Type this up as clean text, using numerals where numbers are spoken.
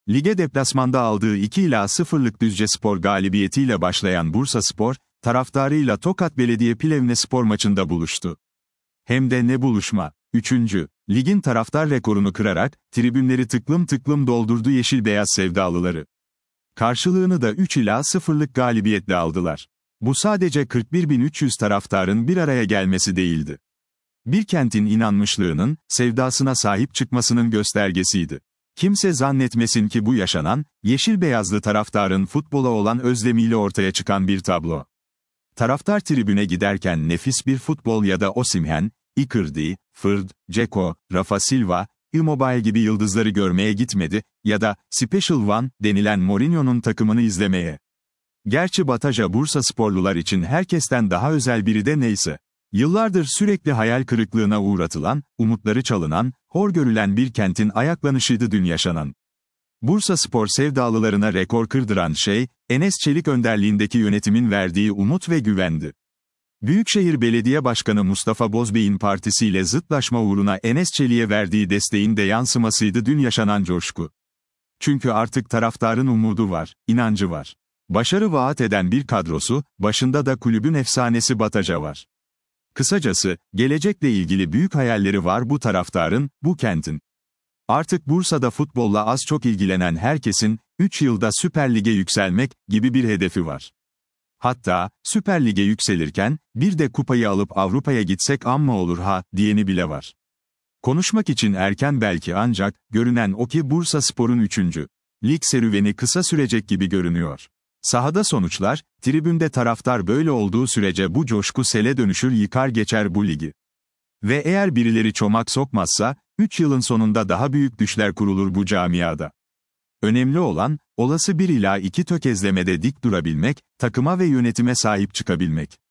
Lige deplasmanda aldığı 2-0'lık Düzcespor galibiyetiyle başlayan Bursaspor, taraftarıyla Tokat Belediye Plevnespor maçında buluştu. Hem de ne buluşma! 3. Ligin taraftar rekorunu kırarak, tribünleri tıklım tıklım doldurdu yeşil beyaz sevdalıları. Karşılığını da 3-0'lık galibiyetle aldılar. Bu sadece 41.300 taraftarın bir araya gelmesi değildi. Bir kentin inanmışlığının, sevdasına sahip çıkmasının göstergesiydi. Kimse zannetmesin ki bu yaşanan, yeşil beyazlı taraftarın futbola olan özlemiyle ortaya çıkan bir tablo. Taraftar tribüne giderken nefis bir futbol ya da Osimhen, Icardi, Fırd, Dzeko, Rafa Silva, Immobile gibi yıldızları görmeye gitmedi ya da Special One denilen Mourinho'nun takımını izlemeye. Gerçi Bataja Bursasporlular için herkesten daha özel biri de neyse. Yıllardır sürekli hayal kırıklığına uğratılan, umutları çalınan, hor görülen bir kentin ayaklanışıydı dün yaşanan. Bursaspor sevdalılarına rekor kırdıran şey, Enes Çelik önderliğindeki yönetimin verdiği umut ve güvendi. Büyükşehir Belediye Başkanı Mustafa Bozbey'in partisiyle zıtlaşma uğruna Enes Çelik'e verdiği desteğin de yansımasıydı dün yaşanan coşku. Çünkü artık taraftarın umudu var, inancı var. Başarı vaat eden bir kadrosu, başında da kulübün efsanesi Bataja var. Kısacası, gelecekle ilgili büyük hayalleri var bu taraftarın, bu kentin. Artık Bursa'da futbolla az çok ilgilenen herkesin, 3 yılda Süper Lig'e yükselmek gibi bir hedefi var. Hatta, Süper Lig'e yükselirken, bir de kupayı alıp Avrupa'ya gitsek amma olur ha, diyeni bile var. Konuşmak için erken belki ancak, görünen o ki Bursaspor'un 3. lig serüveni kısa sürecek gibi görünüyor. Sahada sonuçlar, tribünde taraftar böyle olduğu sürece bu coşku sele dönüşür yıkar geçer bu ligi. Ve eğer birileri çomak sokmazsa, 3 yılın sonunda daha büyük düşler kurulur bu camiada. Önemli olan, olası 1 ila 2 tökezlemede dik durabilmek, takıma ve yönetime sahip çıkabilmek.